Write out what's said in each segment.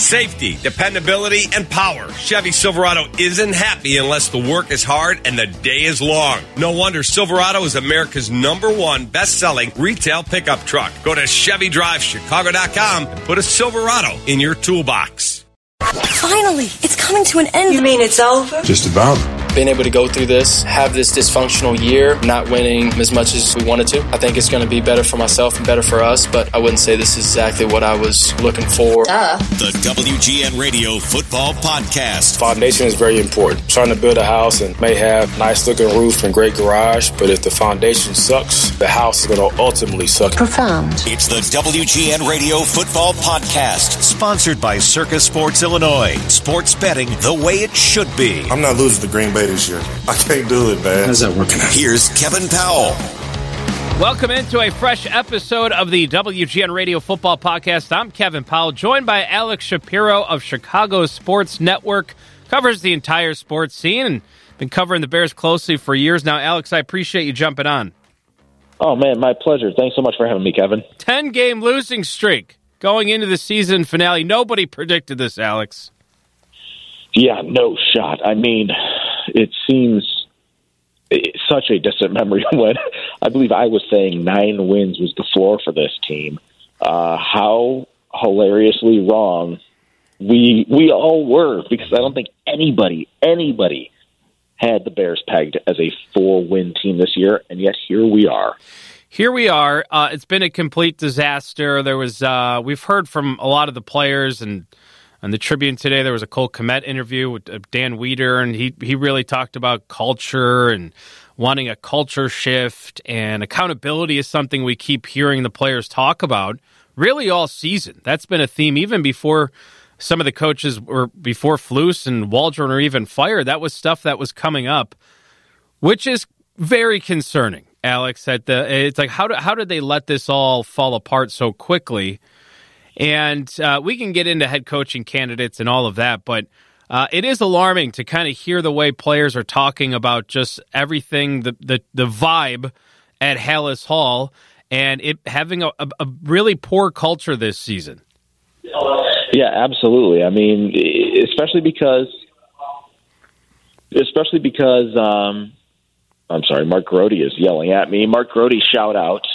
Safety, dependability, and power. Chevy Silverado isn't happy unless the work is hard and the day is long. No wonder Silverado is America's #1 best-selling retail pickup truck. Go to ChevyDriveChicago.com and put a Silverado in your toolbox. Finally, it's coming to an end. You mean it's over? Just about. Being able to go through this, have this dysfunctional year, not winning as much as we wanted to, I think it's going to be better for myself and better for us, but I wouldn't say this is exactly what I was looking for. The WGN Radio Football Podcast. Foundation is very important. Trying to build a house and may have nice looking roof and great garage, but if the foundation sucks, the house is going to ultimately suck. Profound. It's the WGN Radio Football Podcast, sponsored by Circus Sports Illinois. Sports betting the way it should be. I'm not losing to Green Bay this year. I can't do it, man. How's that working out? Here's Kevin Powell. Welcome into a fresh episode of the WGN Radio Football Podcast. I'm Kevin Powell, joined by Alex Shapiro of Chicago Sports Network. Covers the entire sports scene and been covering the Bears closely for years now. Alex, I appreciate you jumping on. Oh, man, my pleasure. Thanks so much for having me, Kevin. 10-game losing streak going into the season finale. Nobody predicted this, Alex. Yeah, no shot. I mean, it seems such a distant memory when I believe I was saying 9 wins was the floor for this team. How hilariously wrong we all were, because I don't think anybody had the Bears pegged as a 4-win team this year, and yet here we are. Here we are. It's been a complete disaster. There was we've heard from a lot of the players, and on the Tribune today, there was a Cole Kmet interview with Dan Wieder, and he really talked about culture and wanting a culture shift, and accountability is something we keep hearing the players talk about really all season. That's been a theme even before some of the coaches were, before Flus and Waldron were even fired. That was stuff that was coming up, which is very concerning, Alex. It's like, how did they let this all fall apart so quickly? And we can get into head coaching candidates and all of that, but it is alarming to kind of hear the way players are talking about just everything, the vibe at Halas Hall, and it having a really poor culture this season. Yeah, absolutely. I mean, especially because I'm sorry, Mark Grote is yelling at me. Mark Grote, shout out.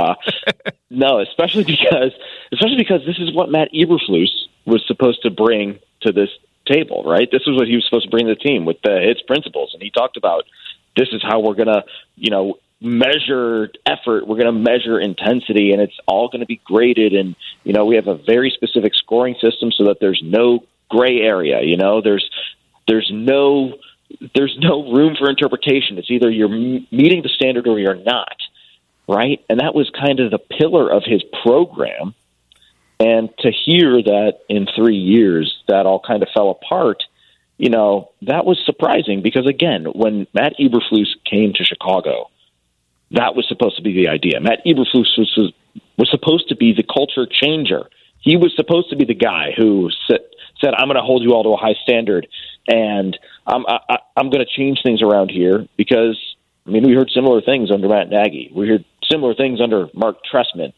No, especially because this is what Matt Eberflus was supposed to bring to this table, right? This is what he was supposed to bring to the team with its principles, and he talked about this is how we're going to, measure effort. We're going to measure intensity, and it's all going to be graded. And we have a very specific scoring system so that there's no gray area. There's no room for interpretation. It's either you're meeting the standard or you're not. Right? And that was kind of the pillar of his program. And to hear that in 3 years that all kind of fell apart, that was surprising because, again, when Matt Eberflus came to Chicago, that was supposed to be the idea. Matt Eberflus was supposed to be the culture changer. He was supposed to be the guy who said, I'm going to hold you all to a high standard, and I'm going to change things around here because, we heard similar things under Matt Nagy. We heard similar things under Mark Trestman.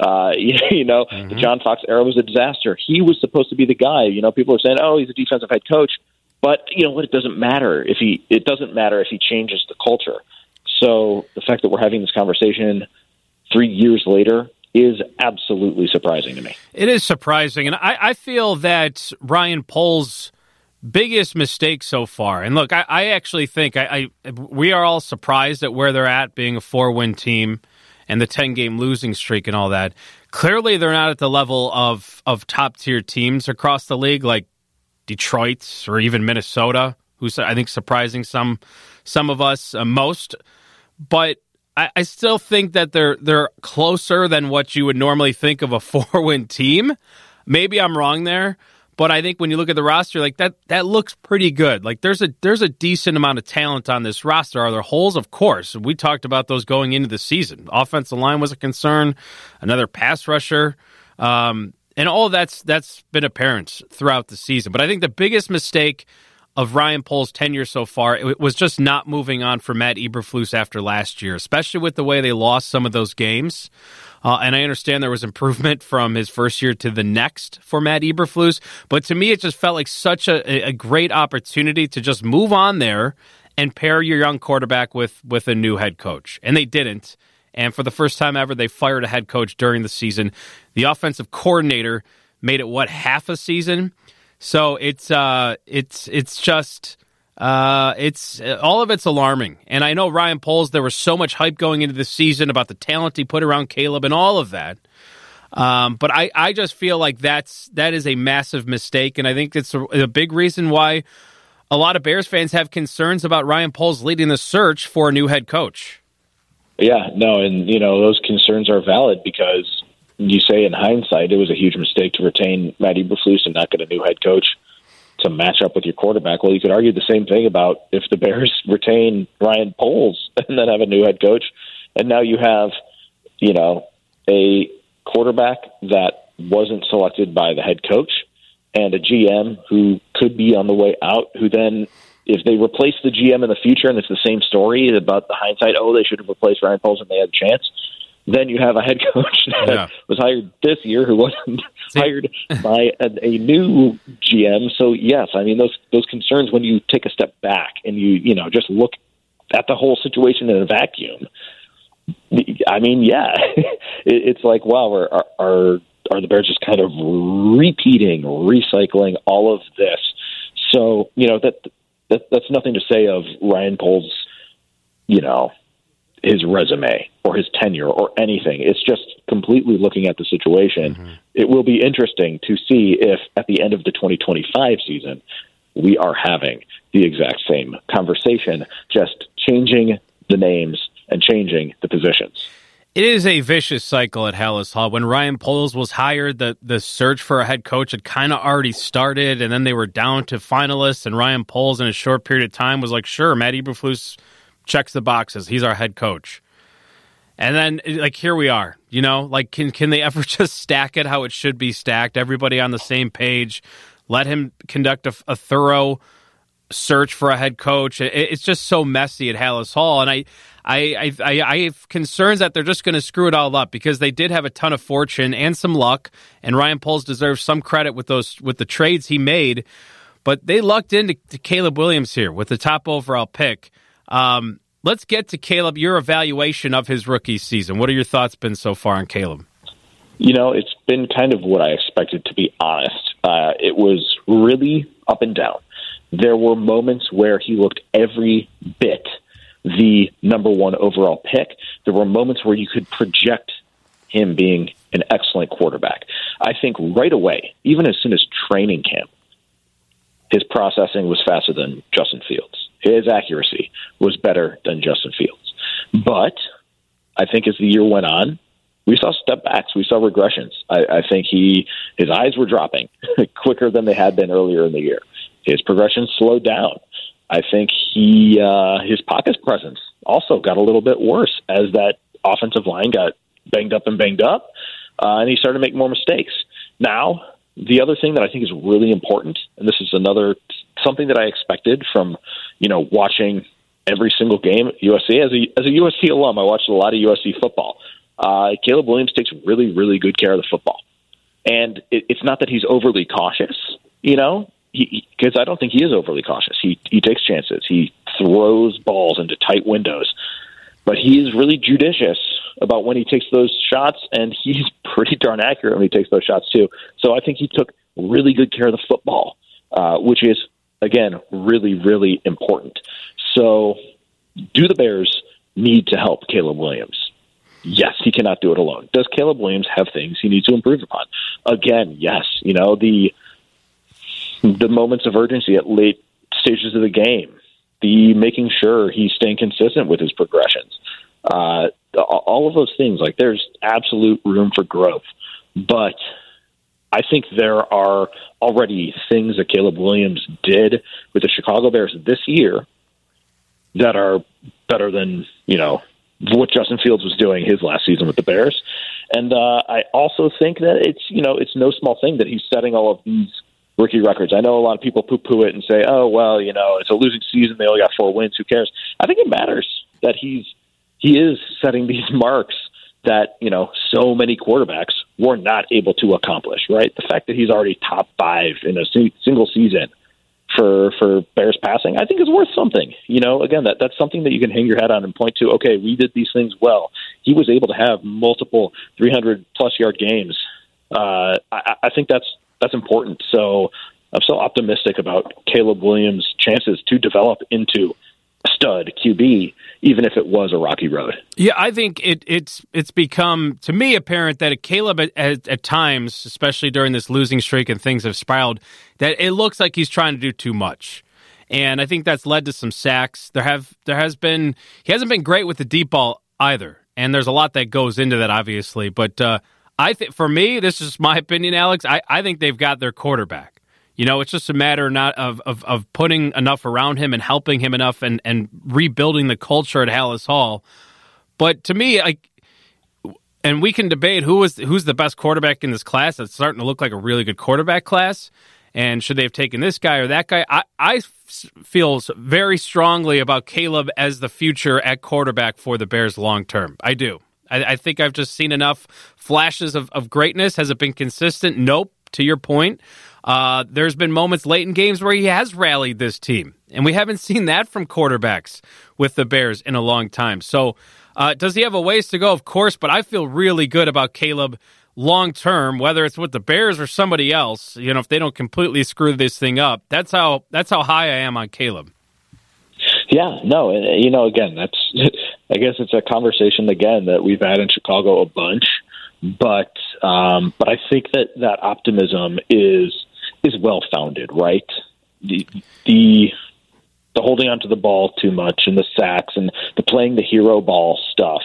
The John Fox era was a disaster. He was supposed to be the guy. People are saying, "Oh, he's a defensive head coach," but what? It doesn't matter if he changes the culture. So the fact that we're having this conversation 3 years later is absolutely surprising to me. It is surprising, and I feel that Ryan Poles' biggest mistake so far, and look, I actually think we are all surprised at where they're at, being a 4-win team and the 10-game losing streak and all that. Clearly, they're not at the level of top-tier teams across the league, like Detroit or even Minnesota, who's I think surprising some of us most. But I still think that they're closer than what you would normally think of a 4-win team. Maybe I'm wrong there. But I think when you look at the roster, like that looks pretty good. Like there's a decent amount of talent on this roster. Are there holes? Of course. We talked about those going into the season. Offensive line was a concern, another pass rusher, and all of that's been apparent throughout the season. But I think the biggest mistake of Ryan Poles' tenure so far, it was just not moving on for Matt Eberflus after last year, especially with the way they lost some of those games. And I understand there was improvement from his first year to the next for Matt Eberflus, but to me it just felt like such a great opportunity to just move on there and pair your young quarterback with a new head coach. And they didn't. And for the first time ever, they fired a head coach during the season. The offensive coordinator made it, half a season? So it's all of it's alarming. And I know Ryan Poles, there was so much hype going into the season about the talent he put around Caleb and all of that. But I just feel like that is a massive mistake, and I think it's a big reason why a lot of Bears fans have concerns about Ryan Poles leading the search for a new head coach. Yeah, no, and those concerns are valid because you say in hindsight it was a huge mistake to retain Matt Eberflus and not get a new head coach to match up with your quarterback. Well, you could argue the same thing about if the Bears retain Ryan Poles and then have a new head coach, and now you have, a quarterback that wasn't selected by the head coach and a GM who could be on the way out, who then, if they replace the GM in the future and it's the same story about the hindsight, they should have replaced Ryan Poles and they had a chance, then you have a head coach that was hired this year who wasn't hired by a new GM. So, yes, I mean, those concerns when you take a step back and you just look at the whole situation in a vacuum, I mean, yeah, it's like, wow, are the Bears just kind of recycling all of this? So, that's nothing to say of Ryan Poles, his resume or his tenure or anything. It's just completely looking at the situation. Mm-hmm. It will be interesting to see if at the end of the 2025 season, we are having the exact same conversation, just changing the names and changing the positions. It is a vicious cycle at Halas Hall. When Ryan Poles was hired, the search for a head coach had kind of already started, and then they were down to finalists, and Ryan Poles in a short period of time was like, sure, Matt Eberflus checks the boxes. He's our head coach. And then, here we are. Can they ever just stack it how it should be stacked? Everybody on the same page. Let him conduct a thorough search for a head coach. It's just so messy at Halas Hall, and I have concerns that they're just going to screw it all up because they did have a ton of fortune and some luck, and Ryan Poles deserves some credit with the trades he made, but they lucked into Caleb Williams here with the top overall pick. Let's get to Caleb, your evaluation of his rookie season. What are your thoughts been so far on Caleb? It's been kind of what I expected, to be honest. It was really up and down. There were moments where he looked every bit the number one overall pick. There were moments where you could project him being an excellent quarterback. I think right away, even as soon as training camp, his processing was faster than Justin Fields. His accuracy was better than Justin Fields. But I think as the year went on, we saw step backs. We saw regressions. I think his eyes were dropping quicker than they had been earlier in the year. His progression slowed down. I think his pocket presence also got a little bit worse as that offensive line got banged up, and he started to make more mistakes. Now, the other thing that I think is really important, and this is something that I expected from watching every single game at USC. As a USC alum, I watched a lot of USC football. Caleb Williams takes really, really good care of the football, and it's not that he's overly cautious, because I don't think he is overly cautious. He takes chances. He throws balls into tight windows. But he is really judicious about when he takes those shots, and he's pretty darn accurate when he takes those shots, too. So I think he took really good care of the football, which is, again, really, really important. So do the Bears need to help Caleb Williams? Yes, he cannot do it alone. Does Caleb Williams have things he needs to improve upon? Again, yes. The moments of urgency at late stages of the game, the making sure he's staying consistent with his progressions, all of those things, there's absolute room for growth. But I think there are already things that Caleb Williams did with the Chicago Bears this year that are better than, what Justin Fields was doing his last season with the Bears. And I also think that it's no small thing that he's setting all of these rookie records. I know a lot of people poo-poo it and say, oh, well, it's a losing season. They only got 4 wins. Who cares? I think it matters that he is setting these marks that, so many quarterbacks were not able to accomplish, right? The fact that he's already top 5 in a single season for Bears passing, I think is worth something. Again, that's something that you can hang your hat on and point to. Okay, we did these things well. He was able to have multiple 300-plus yard games. I think that's important. So I'm so optimistic about Caleb Williams' chances to develop into a stud QB, even if it was a rocky road. Yeah, I think it's become, to me, apparent that Caleb at times, especially during this losing streak and things have spiraled, that it looks like he's trying to do too much. And I think that's led to some sacks. He hasn't been great with the deep ball either. And there's a lot that goes into that, obviously. But I think, for me, this is my opinion, Alex, I think they've got their quarterback. It's just a matter not of putting enough around him and helping him enough and rebuilding the culture at Hallis Hall. But to me, and we can debate who's the best quarterback in this class. It's starting to look like a really good quarterback class. And should they have taken this guy or that guy? I feel very strongly about Caleb as the future at quarterback for the Bears long term. I do. I think I've just seen enough flashes of greatness. Has it been consistent? Nope, to your point. There's been moments late in games where he has rallied this team, and we haven't seen that from quarterbacks with the Bears in a long time. So does he have a ways to go? Of course, but I feel really good about Caleb long term, whether it's with the Bears or somebody else. If they don't completely screw this thing up, that's how high I am on Caleb. Yeah, no, and again, I guess it's a conversation again that we've had in Chicago a bunch, but I think that optimism is well founded, right? The holding onto the ball too much and the sacks and the playing the hero ball stuff.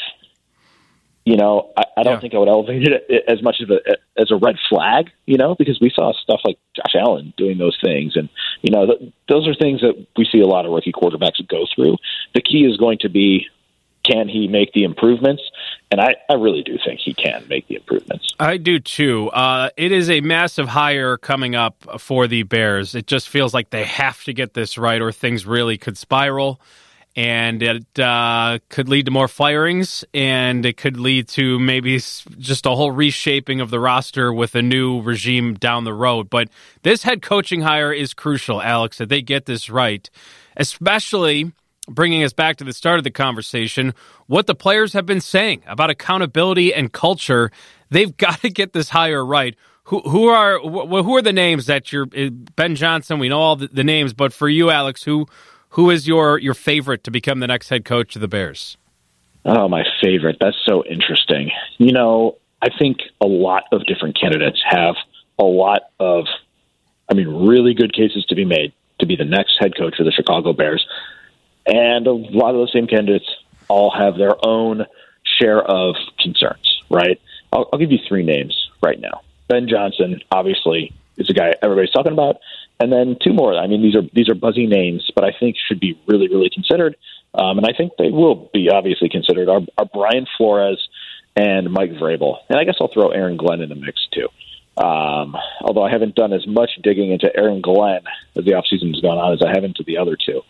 I don't think I would elevate it as much as a red flag, because we saw stuff like Josh Allen doing those things. And, those are things that we see a lot of rookie quarterbacks go through. The key is going to be, can he make the improvements? And I really do think he can make the improvements. I do too. It is a massive hire coming up for the Bears. It just feels like they have to get this right or things really could spiral. And it could lead to more firings, and it could lead to maybe just a whole reshaping of the roster with a new regime down the road. But this head coaching hire is crucial, Alex, that they get this right, especially bringing us back to the start of the conversation, what the players have been saying about accountability and culture. They've got to get this hire right. Who are the names that you're Ben Johnson? We know all the names, but for you, Alex, who is your favorite to become the next head coach of the Bears? Oh, my favorite. That's so interesting. I think a lot of different candidates have a lot of, really good cases to be made to be the next head coach of the Chicago Bears. And a lot of those same candidates all have their own share of concerns, right? I'll give you 3 names right now. Ben Johnson, obviously, is a guy everybody's talking about. And then 2 more. These are buzzy names, but I think should be really, really considered. And I think they will be obviously considered are Brian Flores and Mike Vrabel. And I guess I'll throw Aaron Glenn in the mix too. Although I haven't done as much digging into Aaron Glenn as the offseason has gone on as I have into the other 2.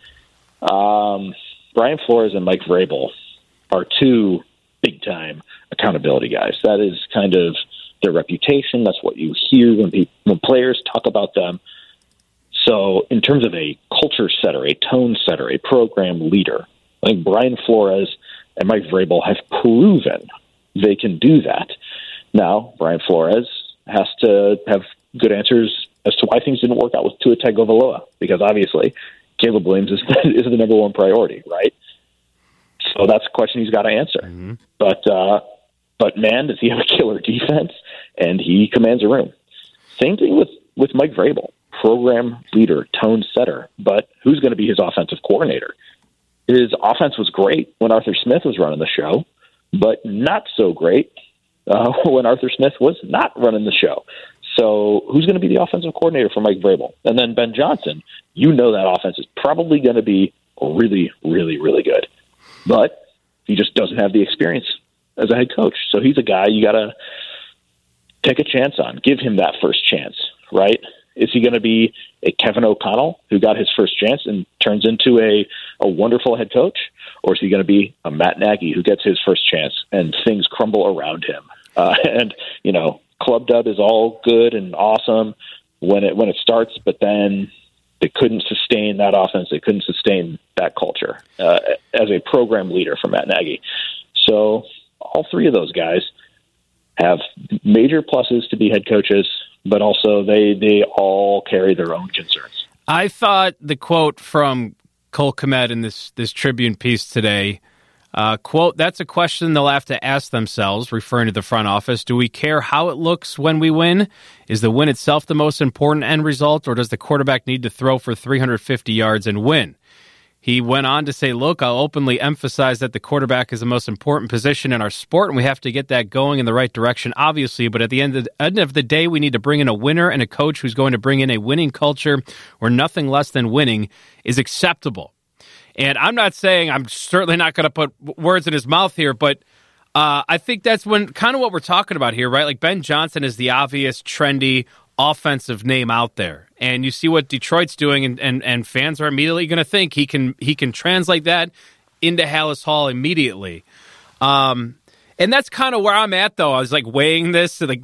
Brian Flores and Mike Vrabel are 2 big-time accountability guys. That is kind of their reputation. That's what you hear when players talk about them. So in terms of a culture setter, a tone setter, a program leader, I think Brian Flores and Mike Vrabel have proven they can do that. Now, Brian Flores has to have good answers as to why things didn't work out with Tua Tagovailoa, because obviously Caleb Williams is the number 1 priority, right? So that's a question he's got to answer. Mm-hmm. But man, does he have a killer defense, and he commands a room. Same thing with Mike Vrabel. Program leader, tone setter, but who's going to be his offensive coordinator? His offense was great when Arthur Smith was running the show, but not so great when Arthur Smith was not running the show. So who's going to be the offensive coordinator for Mike Vrabel? And then Ben Johnson, that offense is probably going to be really, really, really good. But he just doesn't have the experience as a head coach. So he's a guy you got to take a chance on. Give him that first chance, right? Is he going to be a Kevin O'Connell who got his first chance and turns into a wonderful head coach? Or is he going to be a Matt Nagy who gets his first chance and things crumble around him? And, Club Dub is all good and awesome when it starts, but then they couldn't sustain that offense. They couldn't sustain that culture as a program leader for Matt Nagy. So all three of those guys have major pluses to be head coaches, but also they all carry their own concerns. I thought the quote from Cole Kmet in this Tribune piece today, quote, "That's a question they'll have to ask themselves," referring to the front office. "Do we care how it looks when we win? Is the win itself the most important end result, or does the quarterback need to throw for 350 yards and win?" He went on to say, "Look, I'll openly emphasize that the quarterback is the most important position in our sport, and we have to get that going in the right direction, obviously. But at the end of the day, we need to bring in a winner and a coach who's going to bring in a winning culture where nothing less than winning is acceptable." And I'm not saying, I'm certainly not going to put words in his mouth here, but I think that's kind of what we're talking about here, right? Like Ben Johnson is the obvious, trendy offensive name out there. And you see what Detroit's doing, and fans are immediately going to think he can translate that into Halas Hall immediately. And that's kind of where I'm at, though. I was like weighing this, like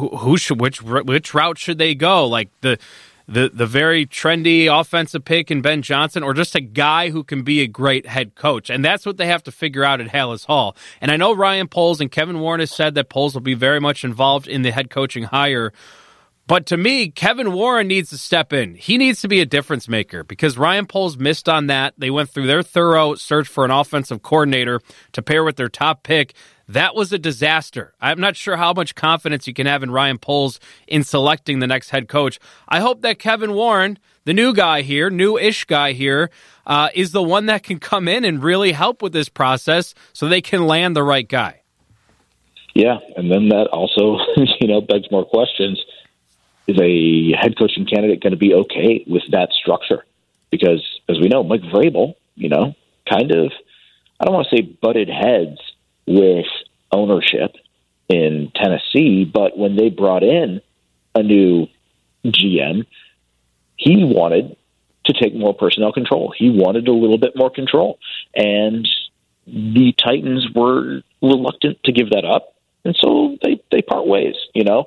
which route should they go? Like the very trendy offensive pick in Ben Johnson, or just a guy who can be a great head coach. And that's what they have to figure out at Halas Hall. And I know Ryan Poles and Kevin Warren has said that Poles will be very much involved in the head coaching hire. But to me, Kevin Warren needs to step in. He needs to be a difference maker because Ryan Poles missed on that. They went through their thorough search for an offensive coordinator to pair with their top pick. That was a disaster. I'm not sure how much confidence you can have in Ryan Poles in selecting the next head coach. I hope that Kevin Warren, the new guy here, new-ish guy here, is the one that can come in and really help with this process so they can land the right guy. Yeah, and then that also, begs more questions. Is a head coaching candidate going to be okay with that structure? Because, as we know, Mike Vrabel, kind of, I don't want to say butted heads with ownership in Tennessee, but when they brought in a new GM, he wanted to take more personnel control. He wanted a little bit more control. And the Titans were reluctant to give that up. And so they part ways,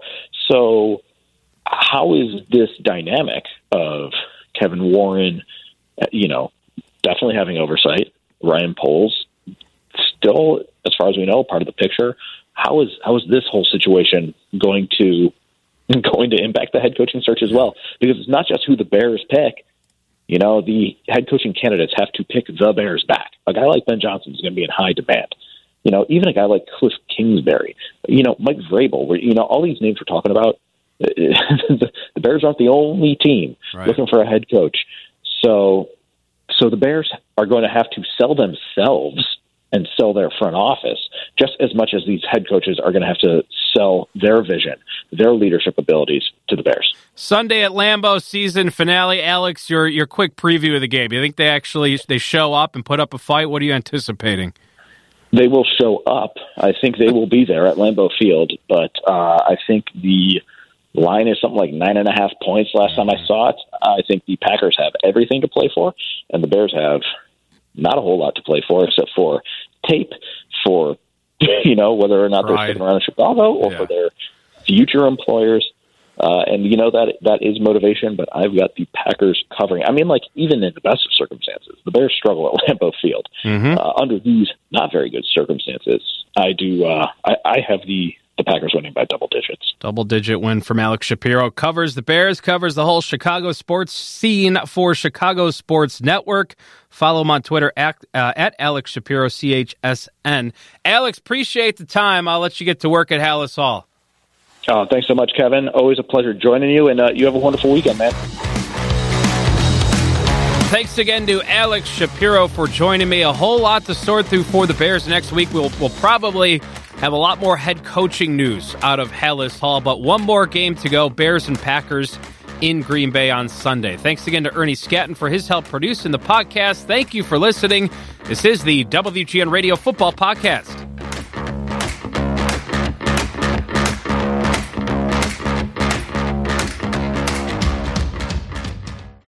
So how is this dynamic of Kevin Warren, definitely having oversight, Ryan Poles still, as far as we know, part of the picture? How is this whole situation going to impact the head coaching search as well? Because it's not just who the Bears pick. The head coaching candidates have to pick the Bears back. A guy like Ben Johnson is going to be in high demand. Even a guy like Cliff Kingsbury, Mike Vrabel, all these names we're talking about. The Bears aren't the only team looking for a head coach. So the Bears are going to have to sell themselves and sell their front office just as much as these head coaches are going to have to sell their vision, their leadership abilities to the Bears. Sunday at Lambeau, season finale. Alex, your quick preview of the game. You think they show up and put up a fight? What are you anticipating? They will show up. I think they will be there at Lambeau Field, but I think the line is something like 9.5 points last time I saw it. I think the Packers have everything to play for, and the Bears have not a whole lot to play for except for tape for, whether or not they're sticking around in Chicago or for their future employers. And that is motivation, but I've got the Packers covering. I mean, even in the best of circumstances, the Bears struggle at Lambeau Field. Under these not very good circumstances, I do. I have the Packers winning by double digits. Double-digit win from Alex Shapiro. Covers the Bears, covers the whole Chicago sports scene for Chicago Sports Network. Follow him on Twitter at Alex Shapiro, CHSN. Alex, appreciate the time. I'll let you get to work at Halas Hall. Thanks so much, Kevin. Always a pleasure joining you, and you have a wonderful weekend, man. Thanks again to Alex Shapiro for joining me. A whole lot to sort through for the Bears next week. We'll probably have a lot more head coaching news out of Halas Hall, but one more game to go. Bears and Packers in Green Bay on Sunday. Thanks again to Ernie Scatton for his help producing the podcast. Thank you for listening. This is the WGN Radio Football Podcast.